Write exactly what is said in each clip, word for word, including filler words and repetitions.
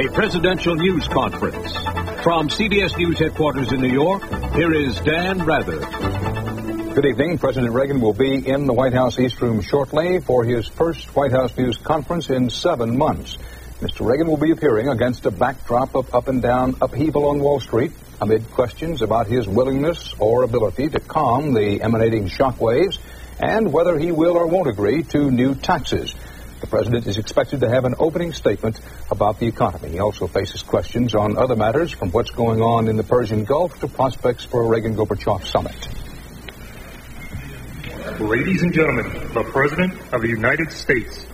A presidential news conference. From C B S News headquarters in New York, here is Dan Rather. Good evening. President Reagan will be in the White House East Room shortly for his first White House news conference in seven months. Mister Reagan will be appearing against a backdrop of up and down upheaval on Wall Street amid questions about his willingness or ability to calm the emanating shockwaves and whether he will or won't agree to new taxes. The president is expected to have an opening statement about the economy. He also faces questions on other matters, from what's going on in the Persian Gulf to prospects for a Reagan-Gorbachev summit. Ladies and gentlemen, the President of the United States.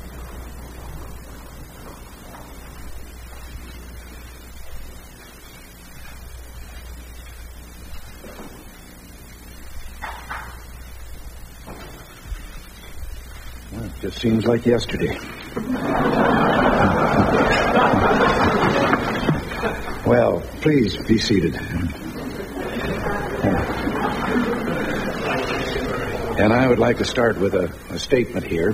Well, it just seems like yesterday. Well, please be seated. And I would like to start with a, a statement here.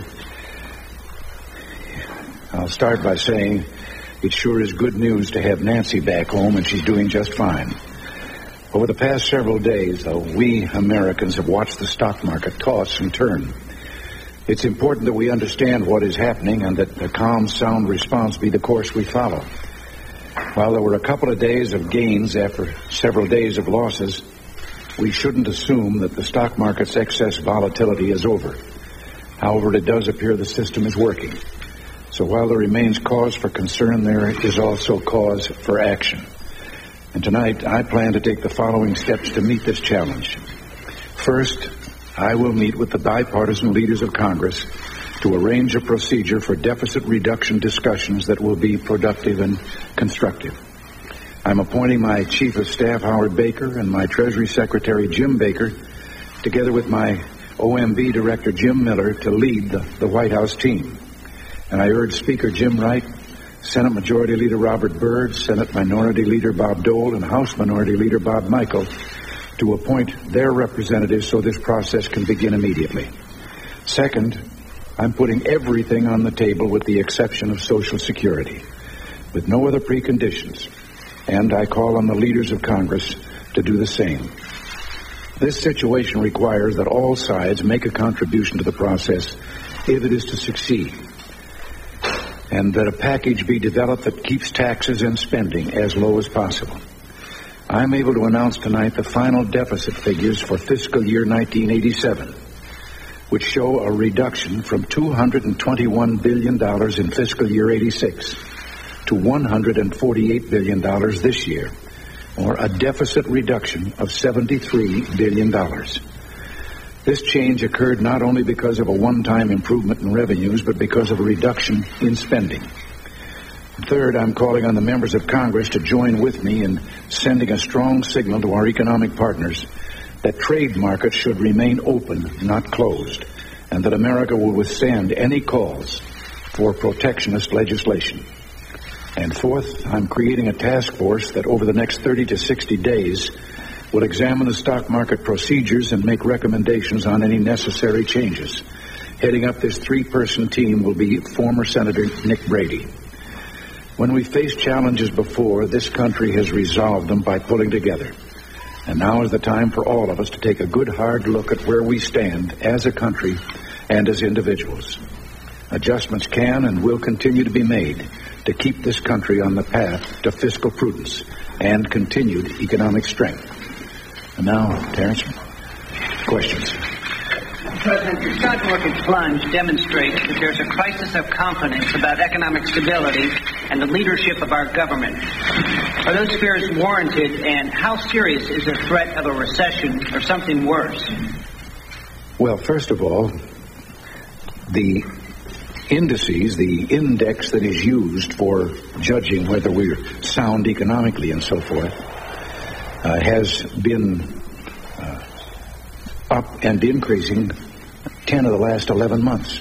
I'll start by saying it sure is good news to have Nancy back home, and she's doing just fine. Over the past several days, though, we Americans have watched the stock market toss and turn. It's important that we understand what is happening and that a calm, sound response be the course we follow. While there were a couple of days of gains after several days of losses, we shouldn't assume that the stock market's excess volatility is over. However, it does appear the system is working. So while there remains cause for concern, there is also cause for action. And tonight, I plan to take the following steps to meet this challenge. First, I will meet with the bipartisan leaders of Congress to arrange a procedure for deficit reduction discussions that will be productive and constructive. I'm appointing my Chief of Staff, Howard Baker, and my Treasury Secretary, Jim Baker, together with my O M B Director, Jim Miller, to lead the, the White House team. And I urge Speaker Jim Wright, Senate Majority Leader Robert Byrd, Senate Minority Leader Bob Dole, and House Minority Leader Bob Michael to appoint their representatives so this process can begin immediately. Second, I'm putting everything on the table with the exception of Social Security, with no other preconditions. And I call on the leaders of Congress to do the same. This situation requires that all sides make a contribution to the process if it is to succeed, and that a package be developed that keeps taxes and spending as low as possible. I'm able to announce tonight the final deficit figures for fiscal year nineteen eighty-seven, which show a reduction from two hundred twenty-one billion dollars in fiscal year eighty-six to one hundred forty-eight billion dollars this year, or a deficit reduction of seventy-three billion dollars. This change occurred not only because of a one-time improvement in revenues, but because of a reduction in spending. Third, I'm calling on the members of Congress to join with me in sending a strong signal to our economic partners that trade markets should remain open, not closed, and that America will withstand any calls for protectionist legislation. And fourth, I'm creating a task force that over the next thirty to sixty days will examine the stock market procedures and make recommendations on any necessary changes. Heading up this three-person team will be former Senator Nick Brady. When we faced challenges before, this country has resolved them by pulling together. And now is the time for all of us to take a good hard look at where we stand as a country and as individuals. Adjustments can and will continue to be made to keep this country on the path to fiscal prudence and continued economic strength. And now, Terrence, questions. President, the stock market plunge demonstrates that there's a crisis of confidence about economic stability and the leadership of our government. Are those fears warranted, and how serious is the threat of a recession or something worse? Well, first of all, the indices, the index that is used for judging whether we're sound economically and so forth, uh, has been uh, up and increasing ten of the last eleven months.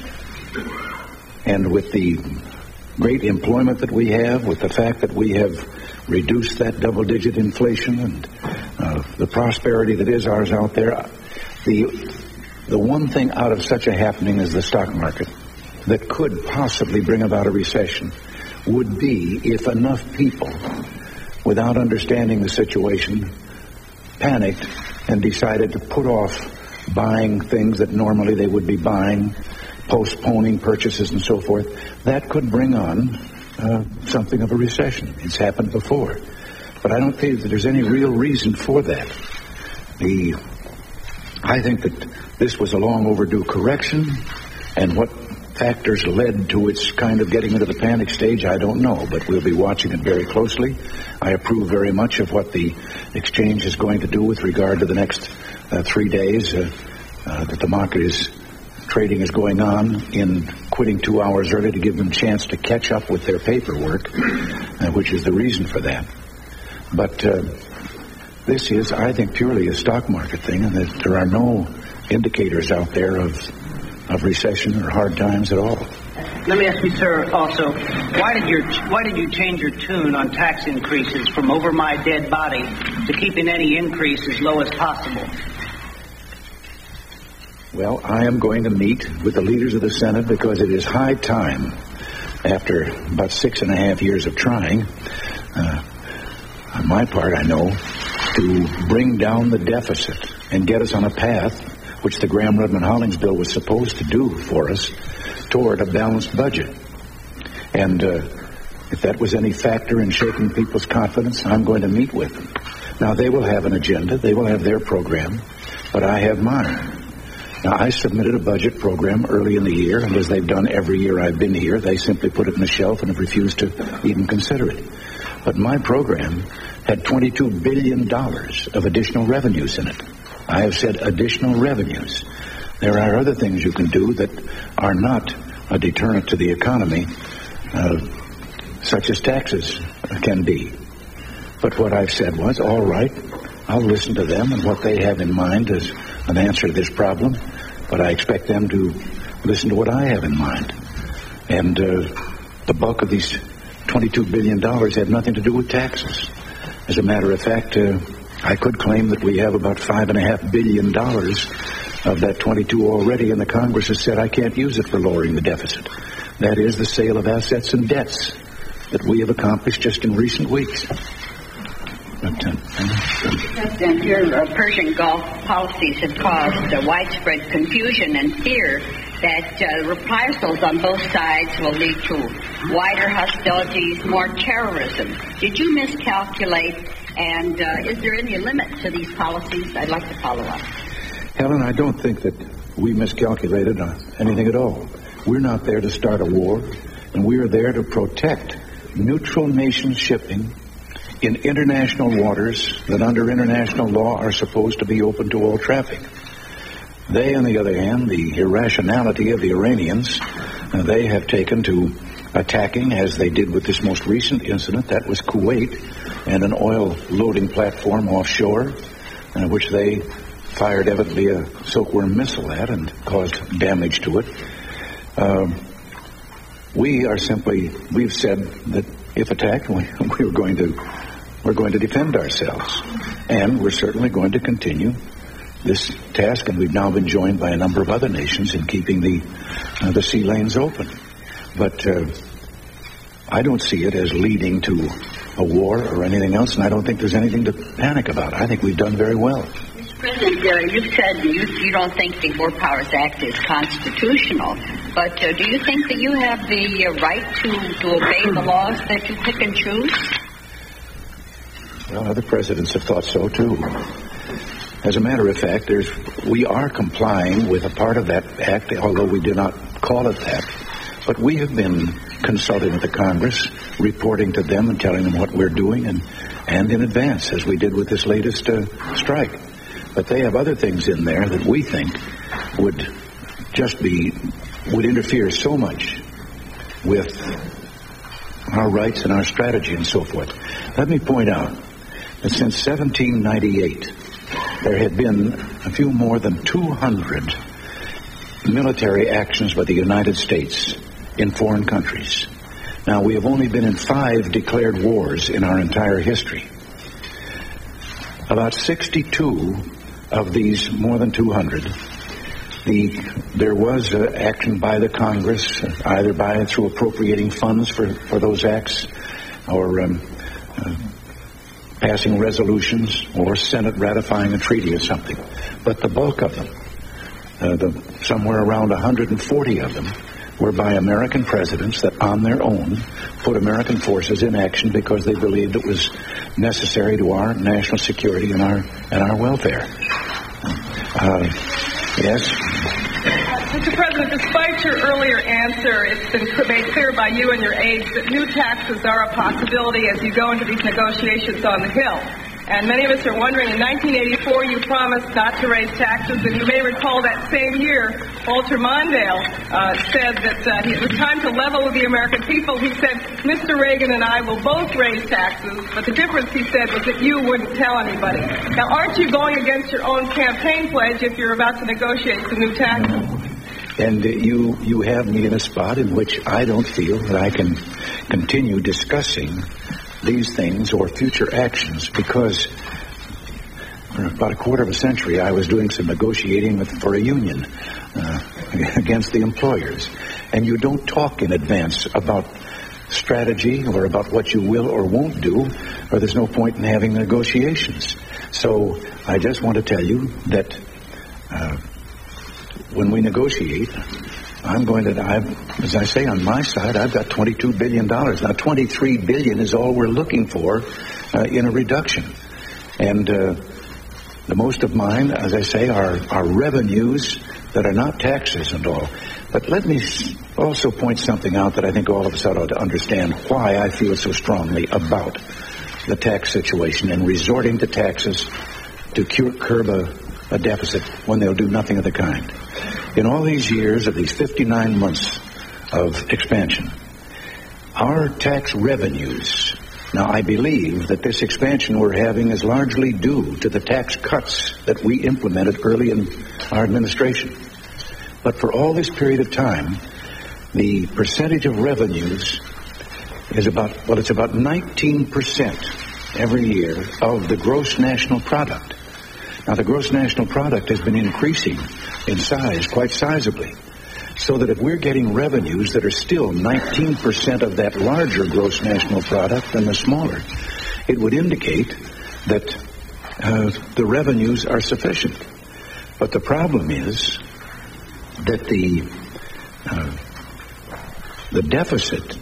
And with the great employment that we have, with the fact that we have reduced that double-digit inflation and uh, the prosperity that is ours out there, the the one thing out of such a happening as the stock market that could possibly bring about a recession would be if enough people, without understanding the situation, panicked and decided to put off buying things that normally they would be buying, postponing purchases and so forth. That could bring on uh, something of a recession. It's happened before. But I don't think that there's any real reason for that. The, I think that this was a long overdue correction, and what factors led to its kind of getting into the panic stage, I don't know, but we'll be watching it very closely. I approve very much of what the exchange is going to do with regard to the next uh, three days uh, uh, that the market is trading is going on, in quitting two hours early to give them a chance to catch up with their paperwork, uh, which is the reason for that. But uh, this is, I think, purely a stock market thing, and that there are no indicators out there of of recession or hard times at all. Let me ask you, sir, also, why did your why did you change your tune on tax increases from over my dead body to keeping any increase as low as possible? Well, I am going to meet with the leaders of the Senate because it is high time, after about six and a half years of trying, uh, on my part, I know, to bring down the deficit and get us on a path which the Graham-Rudman-Hollings bill was supposed to do for us, toward a balanced budget. And uh, if that was any factor in shaking people's confidence, I'm going to meet with them. Now, they will have an agenda. They will have their program, but I have mine. Now, I submitted a budget program early in the year, and as they've done every year I've been here, they simply put it on the shelf and have refused to even consider it. But my program had twenty-two billion dollars of additional revenues in it. I have said additional revenues. There are other things you can do that are not a deterrent to the economy, uh, such as taxes can be. But what I've said was, all right, I'll listen to them and what they have in mind as an answer to this problem, but I expect them to listen to what I have in mind. And uh, the bulk of these twenty-two billion dollars had nothing to do with taxes. As a matter of fact, uh, I could claim that we have about five and a half billion dollars of that twenty-two already, and the Congress has said I can't use it for lowering the deficit. That is the sale of assets and debts that we have accomplished just in recent weeks. But, uh, President, your uh, Persian Gulf policies have caused uh, widespread confusion and fear that uh, reprisals on both sides will lead to wider hostilities, more terrorism. Did you miscalculate? And uh, is there any limit to these policies? I'd like to follow up. Helen, I don't think that we miscalculated on anything at all. We're not there to start a war, and we are there to protect neutral nation shipping in international waters that under international law are supposed to be open to all traffic. They, on the other hand, the irrationality of the Iranians, uh, they have taken to attacking, as they did with this most recent incident, that was Kuwait, and an oil loading platform offshore, uh, which they fired evidently a silkworm missile at and caused damage to it. Um, we are simply, we've said that if attacked, we, we're going to, we're going to defend ourselves, and we're certainly going to continue this task, and we've now been joined by a number of other nations in keeping the uh, the sea lanes open. But uh, I don't see it as leading to a war or anything else, and I don't think there's anything to panic about. I think we've done very well. Mister President, uh, you've said you, you don't think the War Powers Act is constitutional, but uh, do you think that you have the uh, right to, to obey the laws that you pick and choose? Well, other presidents have thought so, too. As a matter of fact, there's, we are complying with a part of that act, although we do not call it that. But we have been consulting with the Congress, reporting to them and telling them what we're doing, and, and in advance, as we did with this latest uh, strike. But they have other things in there that we think would just be, would interfere so much with our rights and our strategy and so forth. Let me point out that since seventeen ninety-eight, there had been a few more than two hundred military actions by the United States in foreign countries. Now, we have only been in five declared wars in our entire history. About sixty-two of these more than two hundred the there was uh, action by the Congress, uh, either by through appropriating funds for, for those acts, or um, uh, passing resolutions, or Senate ratifying a treaty or something. But the bulk of them, uh, the, somewhere around one hundred forty of them, were by American presidents that on their own put American forces in action because they believed it was necessary to our national security and our and our welfare. Uh, yes? Mister President, despite your earlier answer, it's been made clear by you and your aides that new taxes are a possibility as you go into these negotiations on the Hill. And many of us are wondering, in nineteen eighty-four, you promised not to raise taxes, and you may recall that same year, Walter Mondale uh, said that uh, it was time to level with the American people. He said, Mister Reagan and I will both raise taxes, but the difference, he said, was that you wouldn't tell anybody. Now, aren't you going against your own campaign pledge if you're about to negotiate some new taxes? And uh, you, you have me in a spot in which I don't feel that I can continue discussing these things or future actions, because for about a quarter of a century I was doing some negotiating with, for a union uh, against the employers. And you don't talk in advance about strategy or about what you will or won't do, or there's no point in having negotiations. So I just want to tell you that uh, when we negotiate, I'm going to, I've, as I say, on my side, I've got twenty-two billion dollars. Now, twenty-three billion dollars is all we're looking for uh, in a reduction. And uh, the most of mine, as I say, are, are revenues that are not taxes and all. But let me also point something out that I think all of us ought to understand why I feel so strongly about the tax situation and resorting to taxes to cure, curb a, a deficit when they'll do nothing of the kind. In all these years of these fifty-nine months of expansion, our tax revenues, now I believe that this expansion we're having is largely due to the tax cuts that we implemented early in our administration. But for all this period of time, the percentage of revenues is about, well, it's about nineteen percent every year of the gross national product. Now, the gross national product has been increasing in size quite sizably, so that if we're getting revenues that are still nineteen percent of that larger gross national product than the smaller, it would indicate that uh, the revenues are sufficient. But the problem is that the uh, the deficit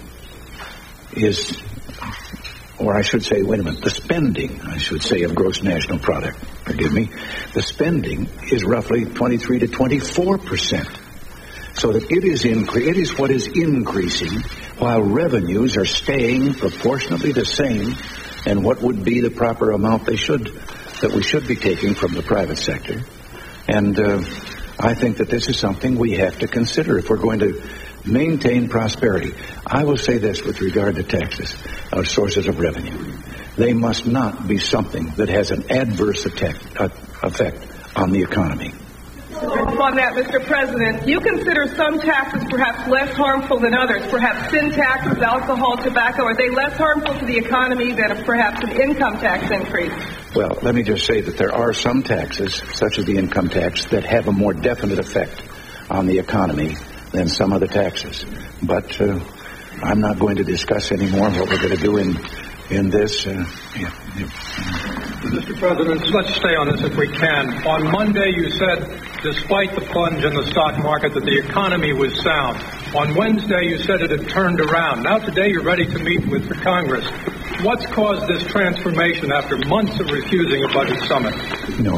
is, or I should say, wait a minute, the spending, I should say, of gross national product, forgive me, the spending is roughly twenty-three to twenty-four percent. So that it is incre- it is what is increasing, while revenues are staying proportionately the same, and what would be the proper amount they should, that we should be taking from the private sector. And uh, I think that this is something we have to consider if we're going to maintain prosperity. I will say this with regard to taxes, our sources of revenue. They must not be something that has an adverse attack, uh, effect on the economy. On that, Mister President, you consider some taxes perhaps less harmful than others, perhaps sin taxes, alcohol, tobacco. Are they less harmful to the economy than perhaps an income tax increase? Well, let me just say that there are some taxes, such as the income tax, that have a more definite effect on the economy than some other taxes. But uh, I'm not going to discuss anymore what we're going to do in in this. Uh, yeah, yeah. Mister President, let's stay on this if we can. On Monday, you said, despite the plunge in the stock market, that the economy was sound. On Wednesday, you said it had turned around. Now today, you're ready to meet with the Congress. What's caused this transformation after months of refusing a budget summit? No,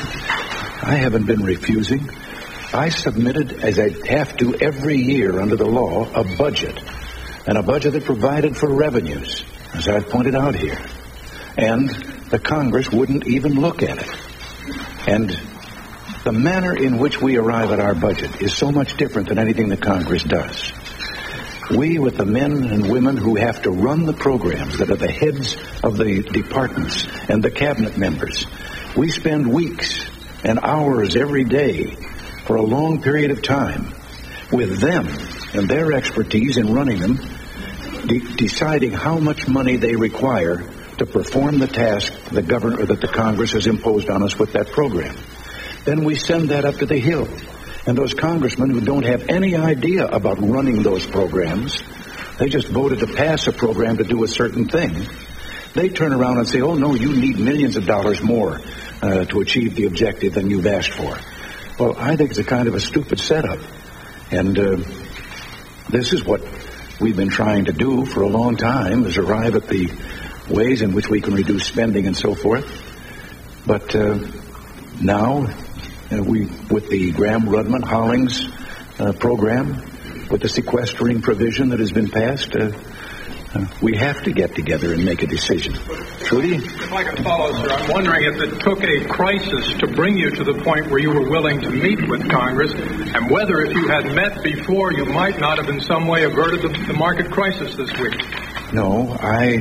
I haven't been refusing. I submitted, as I have to every year under the law, a budget, and a budget that provided for revenues, as I've pointed out here. And the Congress wouldn't even look at it. And the manner in which we arrive at our budget is so much different than anything the Congress does. We, with the men and women who have to run the programs, that are the heads of the departments and the cabinet members, we spend weeks and hours every day for a long period of time with them and their expertise in running them, de- deciding how much money they require to perform the task the governor, that the Congress has imposed on us with that program. Then we send that up to the Hill, And those congressmen who don't have any idea about running those programs, they just voted to pass a program to do a certain thing. They turn around and say, oh, no, you need millions of dollars more uh, to achieve the objective than you've asked for. Well, I think it's a kind of a stupid setup. And uh, this is what we've been trying to do for a long time, is arrive at the ways in which we can reduce spending and so forth. But uh, now, uh, we, with the Graham-Rudman-Hollings uh, program, with the sequestering provision that has been passed, uh, uh, we have to get together and make a decision. Trudy? If I could follow, sir, I'm wondering if it took a crisis to bring you to the point where you were willing to meet with Congress, and whether if you had met before, you might not have in some way averted the, the market crisis this week. No, I...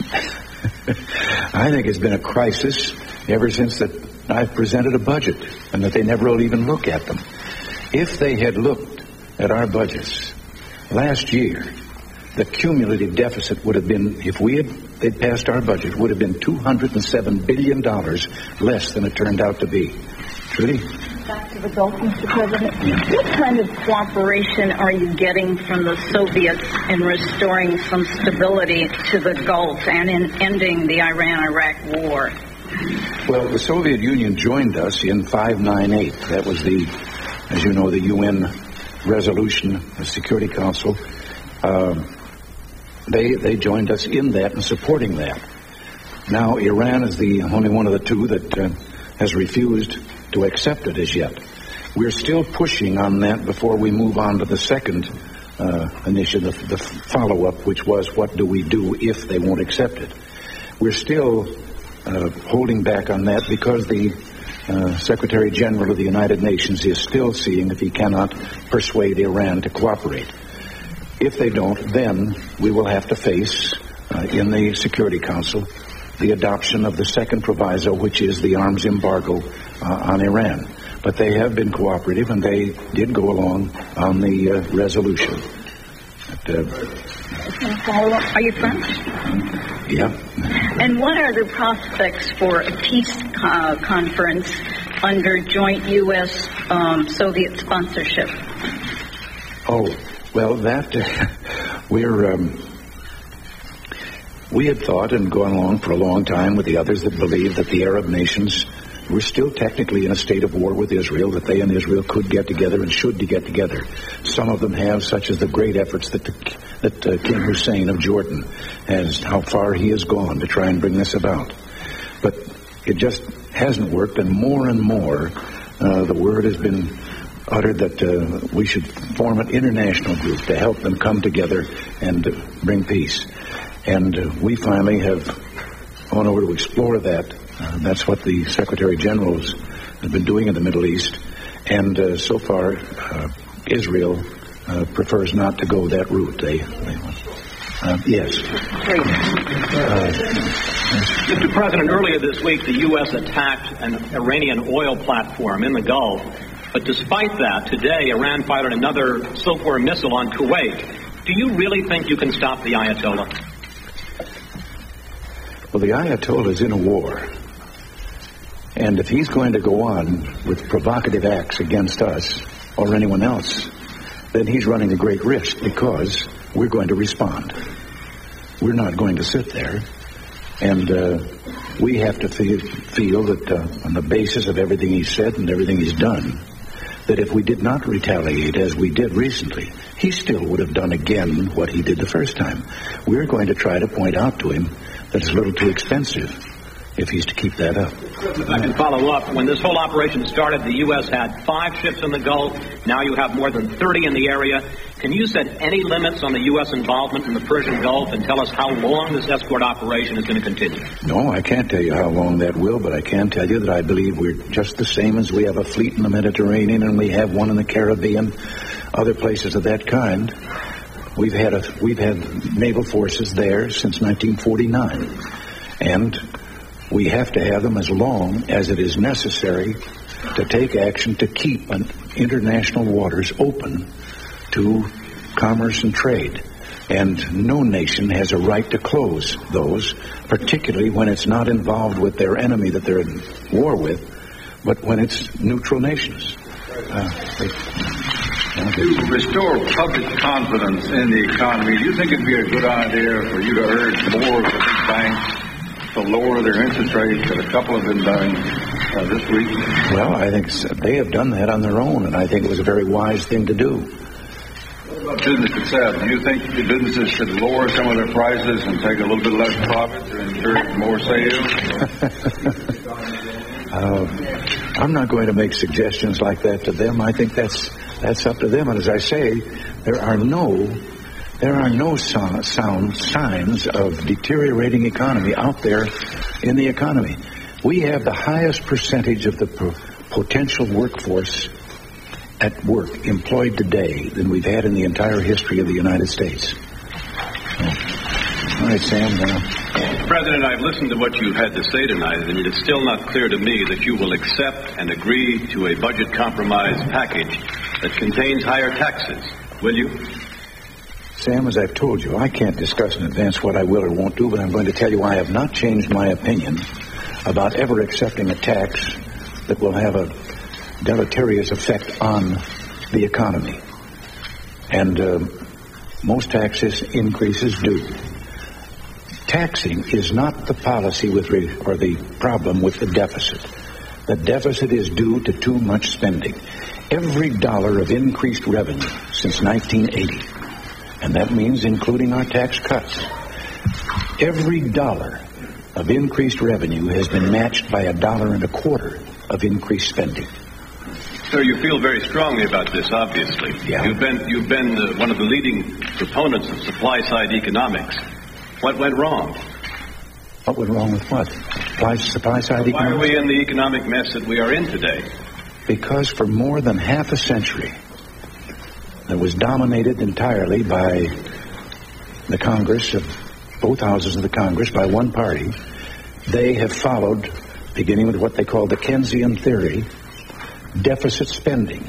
I think it's been a crisis ever since that I've presented a budget, and that they never will even look at them. If they had looked at our budgets last year, the cumulative deficit would have been, if we had they'd passed our budget, would have been two hundred seven billion dollars less than it turned out to be. Trudy? Back to the Gulf, Mister President. What kind of cooperation are you getting from the Soviets in restoring some stability to the Gulf and in ending the Iran-Iraq war? Well, the Soviet Union joined us in five ninety-eight. That was the, as you know, the U N resolution, the Security Council. Uh, they they joined us in that and supporting that. Now, Iran is the only one of the two that uh, has refused to accept it as yet. We're still pushing on that before we move on to the second uh, initiative, the, the follow-up, which was what do we do if they won't accept it. We're still uh, holding back on that because the uh, Secretary General of the United Nations is still seeing if he cannot persuade Iran to cooperate. If they don't, then we will have to face uh, in the Security Council the adoption of the second proviso, which is the arms embargo uh, on Iran. But they have been cooperative, and they did go along on the uh, resolution. But, uh, are you French? Yeah. And what are the prospects for a peace uh, conference under joint U S um, Soviet sponsorship? Oh, well, that uh, we're. Um, We had thought and gone along for a long time with the others that believed that the Arab nations were still technically in a state of war with Israel, that they and Israel could get together and should get together. Some of them have, such as the great efforts that the, that uh, King Hussein of Jordan has, how far he has gone to try and bring this about. But it just hasn't worked, and more and more uh, the word has been uttered that uh, we should form an international group to help them come together and uh, bring peace. And uh, we finally have gone over to explore that. Uh, that's what the Secretary Generals have been doing in the Middle East. And uh, so far, uh, Israel uh, prefers not to go that route. They, they uh, yes. Uh, Mister President, earlier this week, the U S attacked an Iranian oil platform in the Gulf. But despite that, today, Iran fired another Silkworm missile on Kuwait. Do you really think you can stop the Ayatollah? Well, the Ayatollah is in a war, and if he's going to go on with provocative acts against us or anyone else, then he's running a great risk because we're going to respond. We're not going to sit there, and uh, we have to feel, feel that uh, on the basis of everything he's said and everything he's done, that if we did not retaliate as we did recently, he still would have done again what he did the first time. We're going to try to point out to him that it's a little too expensive if he's to keep that up. If I can follow up, when this whole operation started, the U S had five ships in the Gulf. Now you have more than thirty in the area. Can you set any limits on the U S involvement in the Persian Gulf and tell us how long this escort operation is going to continue? No, I can't tell you how long that will, but I can tell you that I believe we're just the same as we have a fleet in the Mediterranean and we have one in the Caribbean, other places of that kind. We've had a we've had naval forces there since nineteen forty-nine, and we have to have them as long as it is necessary to take action to keep an international waters open to commerce and trade. And no nation has a right to close those, particularly when it's not involved with their enemy that they're in war with, but when it's neutral nations. Uh, To restore public confidence in the economy, do you think it'd be a good idea for you to urge more of the big banks to lower their interest rates that a couple have been doing uh, this week? Well, I think they have done that on their own, and I think it was a very wise thing to do. What about business itself? Do you think the businesses should lower some of their prices and take a little bit less profit to ensure more sales? uh, I'm not going to make suggestions like that to them. I think that's that's up to them. And as I say, there are no there are no so- sound signs of deteriorating economy out there in the economy. We have the highest percentage of the pro- potential workforce at work employed today than we've had in the entire history of the United States. All right, Sam. Uh, President, I've listened to what you've had to say tonight, and it's still not clear to me that you will accept and agree to a budget compromise package that contains higher taxes, will you? Sam, as I've told you, I can't discuss in advance what I will or won't do, but I'm going to tell you I have not changed my opinion about ever accepting a tax that will have a deleterious effect on the economy. And uh, most taxes increases do. Taxing is not the policy with re- or the problem with the deficit. The deficit is due to too much spending. Every dollar of increased revenue since nineteen eighty, and that means including our tax cuts, every dollar of increased revenue has been matched by a dollar and a quarter of increased spending. Sir, you feel very strongly about this, obviously. Yeah. You've been you've been uh, one of the leading proponents of supply-side economics. What went wrong? What went wrong with what? Supply, supply side economics? Why are we in the economic mess that we are in today? Because for more than half a century, that was dominated entirely by the Congress, of both houses of the Congress, by one party, they have followed, beginning with what they call the Keynesian theory, deficit spending.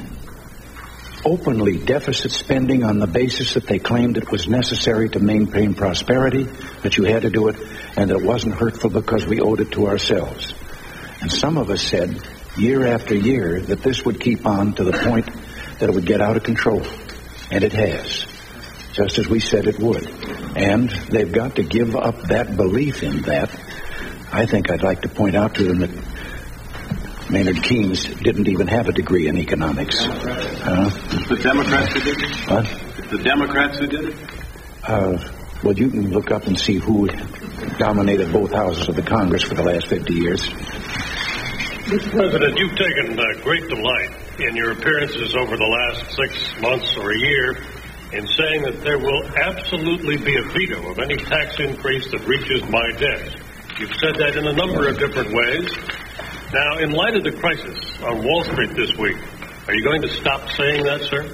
Openly deficit spending on the basis that they claimed it was necessary to maintain prosperity, that you had to do it, and that it wasn't hurtful because we owed it to ourselves. And some of us said, year after year, that this would keep on to the point that it would get out of control. And it has, just as we said it would. And they've got to give up that belief in that. I think I'd like to point out to them that Maynard Keynes didn't even have a degree in economics. Uh, the Democrats who did it? What? The Democrats who did it? Uh, well, you can look up and see who dominated both houses of the Congress for the last fifty years. Mister President, you've taken uh, great delight in your appearances over the last six months or a year in saying that there will absolutely be a veto of any tax increase that reaches my desk. You've said that in a number of different ways. Now, in light of the crisis on Wall Street this week, are you going to stop saying that, sir?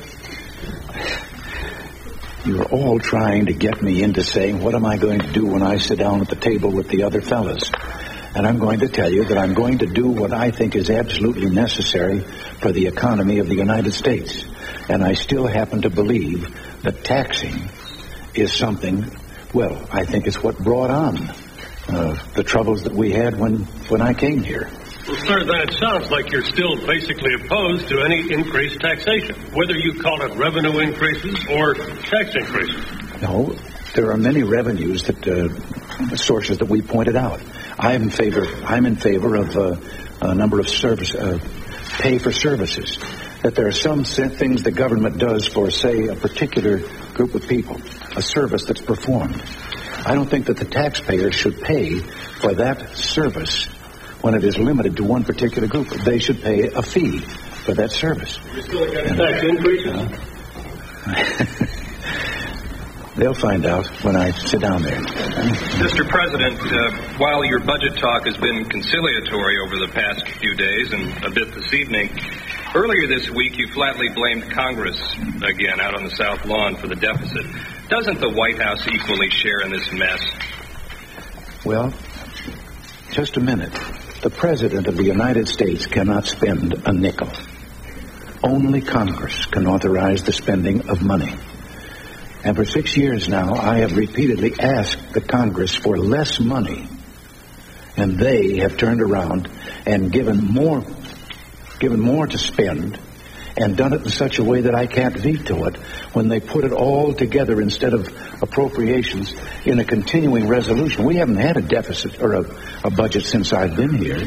You're all trying to get me into saying, what am I going to do when I sit down at the table with the other fellas? And I'm going to tell you that I'm going to do what I think is absolutely necessary for the economy of the United States. And I still happen to believe that taxing is something, well, I think it's what brought on uh, the troubles that we had when, when I came here. Well, sir, then it sounds like you're still basically opposed to any increased taxation, whether you call it revenue increases or tax increases. No, there are many revenues that uh, sources that we pointed out. I'm in favor. I'm in favor of uh, a number of service uh, pay for services. That there are some things the government does for, say, a particular group of people, a service that's performed. I don't think that the taxpayer should pay for that service when it is limited to one particular group. They should pay a fee for that service. You're still against tax increases? Uh, They'll find out when I sit down there. Mister President, uh, while your budget talk has been conciliatory over the past few days and a bit this evening, earlier this week you flatly blamed Congress, again, out on the South Lawn for the deficit. Doesn't the White House equally share in this mess? Well, just a minute. The President of the United States cannot spend a nickel. Only Congress can authorize the spending of money. And for six years now, I have repeatedly asked the Congress for less money. And they have turned around and given more, given more to spend and done it in such a way that I can't veto it when they put it all together instead of appropriations in a continuing resolution. We haven't had a deficit or a, a budget since I've been here.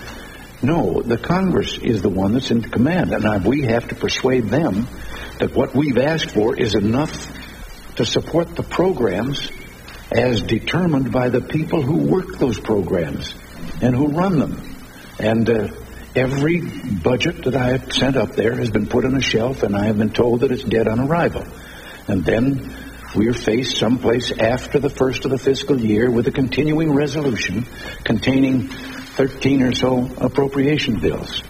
No, the Congress is the one that's in command, and I, we have to persuade them that what we've asked for is enough to support the programs as determined by the people who work those programs and who run them. And uh, every budget that I have sent up there has been put on a shelf, and I have been told that it's dead on arrival. And then we are faced someplace after the first of the fiscal year with a continuing resolution containing thirteen or so appropriation bills.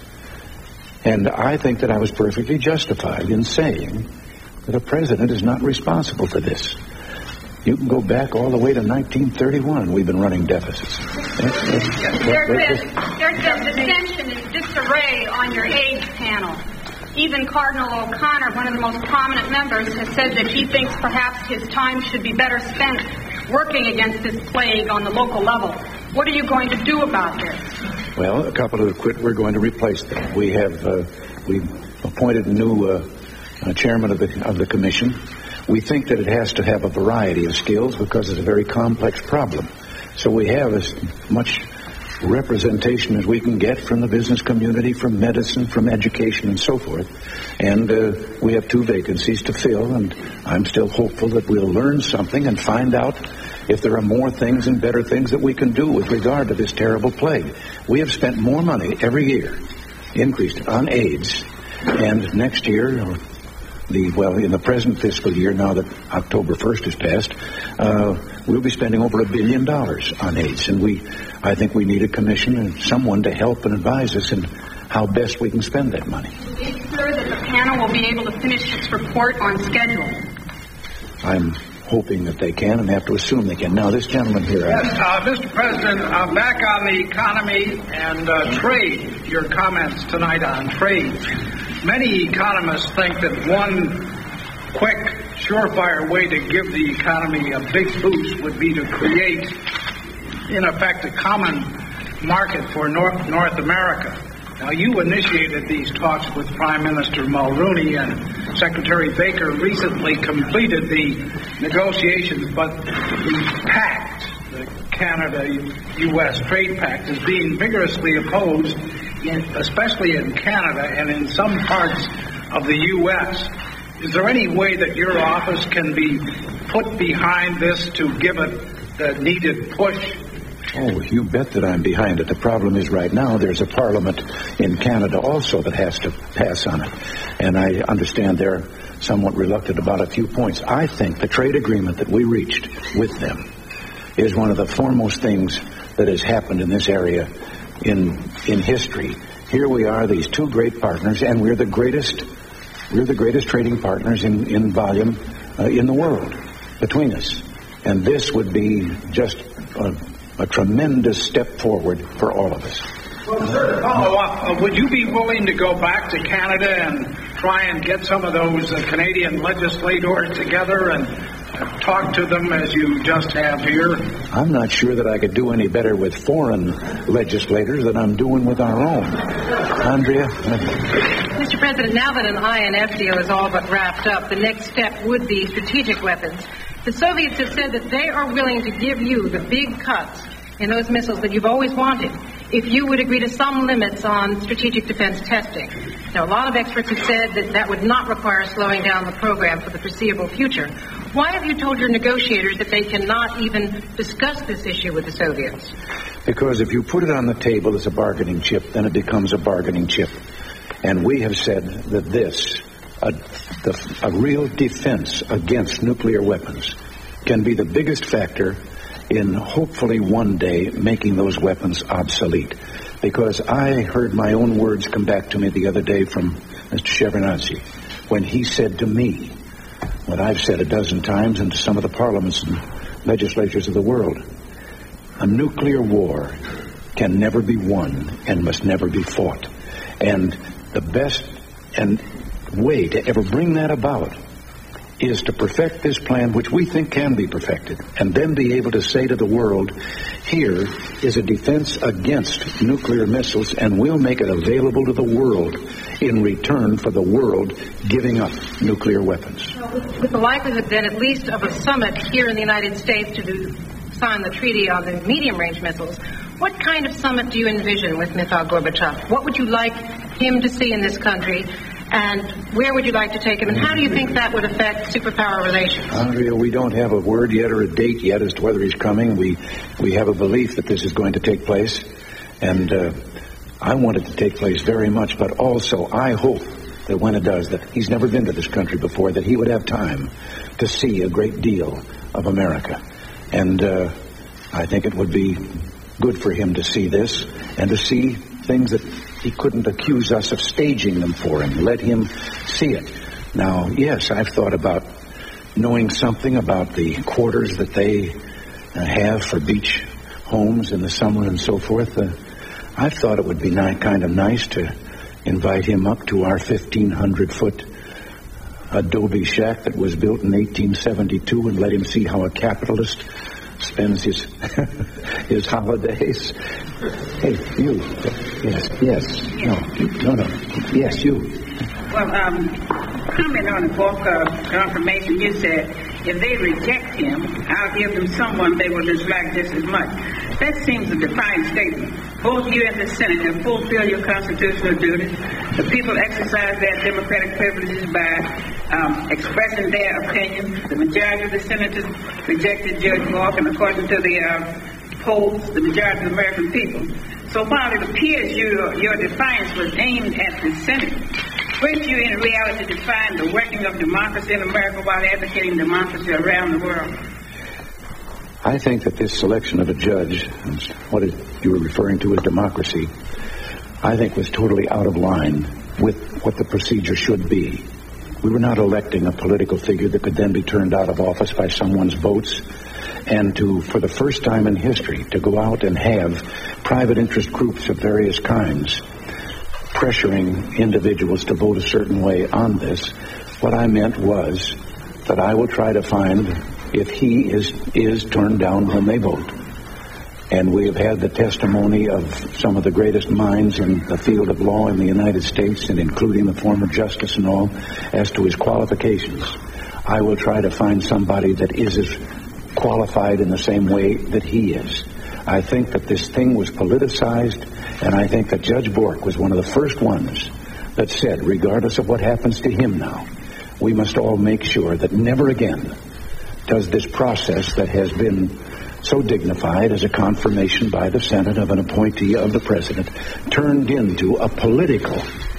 And I think that I was perfectly justified in saying that a president is not responsible for this. You can go back all the way to nineteen thirty-one. We've been running deficits. That's, that's, there's been, there's been dissension and disarray on your AIDS panel. Even Cardinal O'Connor, one of the most prominent members, has said that he thinks perhaps his time should be better spent working against this plague on the local level. What are you going to do about this? Well, a couple of them quit. We're going to replace them. We have uh, we appointed a new uh, uh, chairman of the of the commission. We think that it has to have a variety of skills because it's a very complex problem. So we have as much representation as we can get from the business community, from medicine, from education, and so forth. And uh, we have two vacancies to fill, and I'm still hopeful that we'll learn something and find out if there are more things and better things that we can do with regard to this terrible plague. We have spent more money every year, increased on AIDS, and next year, or the well, in the present fiscal year, now that October first is passed, uh, we'll be spending over a billion dollars on AIDS, and we, I think we need a commission and someone to help and advise us in how best we can spend that money. It's clear that the panel will be able to finish its report on schedule. I'm hoping that they can, and have to assume they can. Now, this gentleman here. Yes, uh, Mister President, uh, back on the economy and uh, trade, your comments tonight on trade. Many economists think that one quick, surefire way to give the economy a big boost would be to create, in effect, a common market for North, North America. Now, you initiated these talks with Prime Minister Mulroney, and Secretary Baker recently completed the negotiations, but the pact, the Canada-U S trade pact, is being vigorously opposed, in, especially in Canada and in some parts of the U S Is there any way that your office can be put behind this to give it the needed push? Oh, you bet that I'm behind it. The problem is right now there's a parliament in Canada also that has to pass on it. And I understand they're somewhat reluctant about a few points. I think the trade agreement that we reached with them is one of the foremost things that has happened in this area in in history. Here we are, these two great partners, and we're the greatest we're the greatest trading partners in, in volume uh, in the world between us. And this would be just a A tremendous step forward for all of us. Well, sir, to follow up, uh, would you be willing to go back to Canada and try and get some of those uh, Canadian legislators together and uh, talk to them as you just have here? I'm not sure that I could do any better with foreign legislators than I'm doing with our own. Andrea? Mister President, now that an I N F deal is all but wrapped up, the next step would be strategic weapons. The Soviets have said that they are willing to give you the big cuts in those missiles that you've always wanted if you would agree to some limits on strategic defense testing. Now, a lot of experts have said that that would not require slowing down the program for the foreseeable future. Why have you told your negotiators that they cannot even discuss this issue with the Soviets? Because if you put it on the table as a bargaining chip, then it becomes a bargaining chip. And we have said that this, a, the, a real defense against nuclear weapons, can be the biggest factor in hopefully one day making those weapons obsolete. Because I heard my own words come back to me the other day from Mister Shevardnadze when he said to me what I've said a dozen times and to some of the parliaments and legislatures of the world: a nuclear war can never be won and must never be fought. And the best and way to ever bring that about is to perfect this plan, which we think can be perfected, and then be able to say to the world, here is a defense against nuclear missiles, and we'll make it available to the world in return for the world giving up nuclear weapons. Well, with, with the likelihood then at least of a summit here in the United States to do, sign the treaty on the medium-range missiles, what kind of summit do you envision with Mikhail Gorbachev? What would you like him to see in this country? And where would you like to take him? And how do you think that would affect superpower relations? Andrea, we don't have a word yet or a date yet as to whether he's coming. We we have a belief that this is going to take place. And uh, I want it to take place very much. But also, I hope that when it does, that he's never been to this country before, that he would have time to see a great deal of America. And uh, I think it would be good for him to see this and to see things that he couldn't accuse us of staging them for him. Let him see it. Now, yes, I've thought about knowing something about the quarters that they uh, have for beach homes in the summer and so forth. Uh, I've thought it would be ni- kind of nice to invite him up to our fifteen hundred foot adobe shack that was built in eighteen seventy-two and let him see how a capitalist spends his his holidays. Hey, you. Yes, yes. No, no, no. Yes, you. Well, um, comment on the book of confirmation, you said, if they reject him, I'll give them someone they will dislike just as much. That seems a defiant statement. Both you and the Senate have fulfilled your constitutional duties. The people exercise their democratic privileges by um, expressing their opinion. The majority of the senators rejected Judge Morgan, according to the uh, polls, the majority of the American people. So while it appears you, your defiance was aimed at the Senate, weren't you in reality defying the working of democracy in America while advocating democracy around the world? I think that this selection of a judge, what you were referring to as democracy, I think was totally out of line with what the procedure should be. We were not electing a political figure that could then be turned out of office by someone's votes, and to, for the first time in history, to go out and have private interest groups of various kinds pressuring individuals to vote a certain way on this. What I meant was that I will try to find if he is is turned down when they vote. And we have had the testimony of some of the greatest minds in the field of law in the United States, and including the former justice and all, as to his qualifications. I will try to find somebody that is as qualified in the same way that he is. I think that this thing was politicized, and I think that Judge Bork was one of the first ones that said, regardless of what happens to him now, we must all make sure that never again does this process that has been so dignified as a confirmation by the Senate of an appointee of the President turned into a political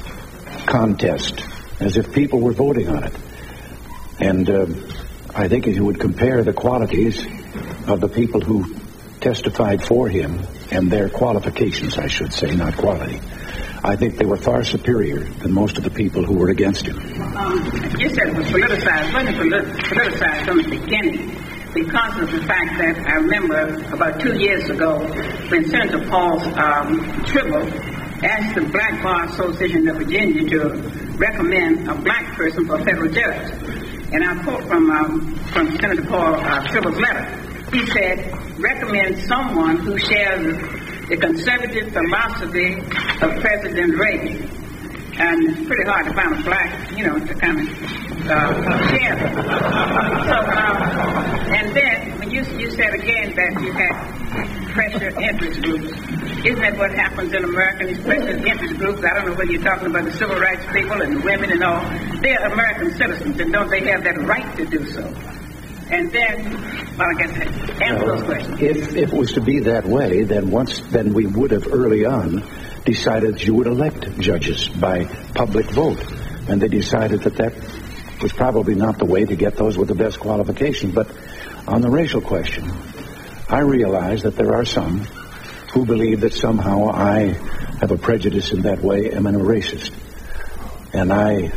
contest, as if people were voting on it. And uh, I think if you would compare the qualities of the people who testified for him and their qualifications, I should say, not quality, I think they were far superior than most of the people who were against him. Um, you said it was politicized. Wasn't it politicized from the beginning? Because of the fact that I remember about two years ago when Senator Paul um, Tribble asked the Black Bar Association of Virginia to recommend a black person for a federal judge. And I quote from um, from Senator Paul uh, Tribble's letter. He said, recommend someone who shares the conservative philosophy of President Reagan. And it's pretty hard to find a black, you know, to kind of uh, share it. So, um, and then, when you, you said again that you had pressure interest groups, isn't that what happens in America, these pressure interest groups? I don't know whether you're talking about the civil rights people and the women and all. They're American citizens, and don't they have that right to do so? And then, well, I guess, answer those questions. If, if it was to be that way, then once, then we would have early on decided that you would elect judges by public vote. And they decided that that was probably not the way to get those with the best qualifications. But on the racial question, I realize that there are some who believe that somehow I have a prejudice in that way, am a racist. And I,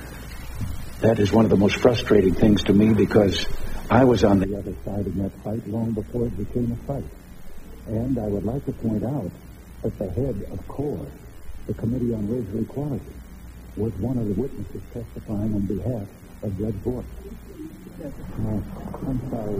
that is one of the most frustrating things to me, because I was on the other side in that fight long before it became a fight. And I would like to point out that the head of CORE, the Committee on Racial Equality, was one of the witnesses testifying on behalf A blood horse. No, I'm sorry.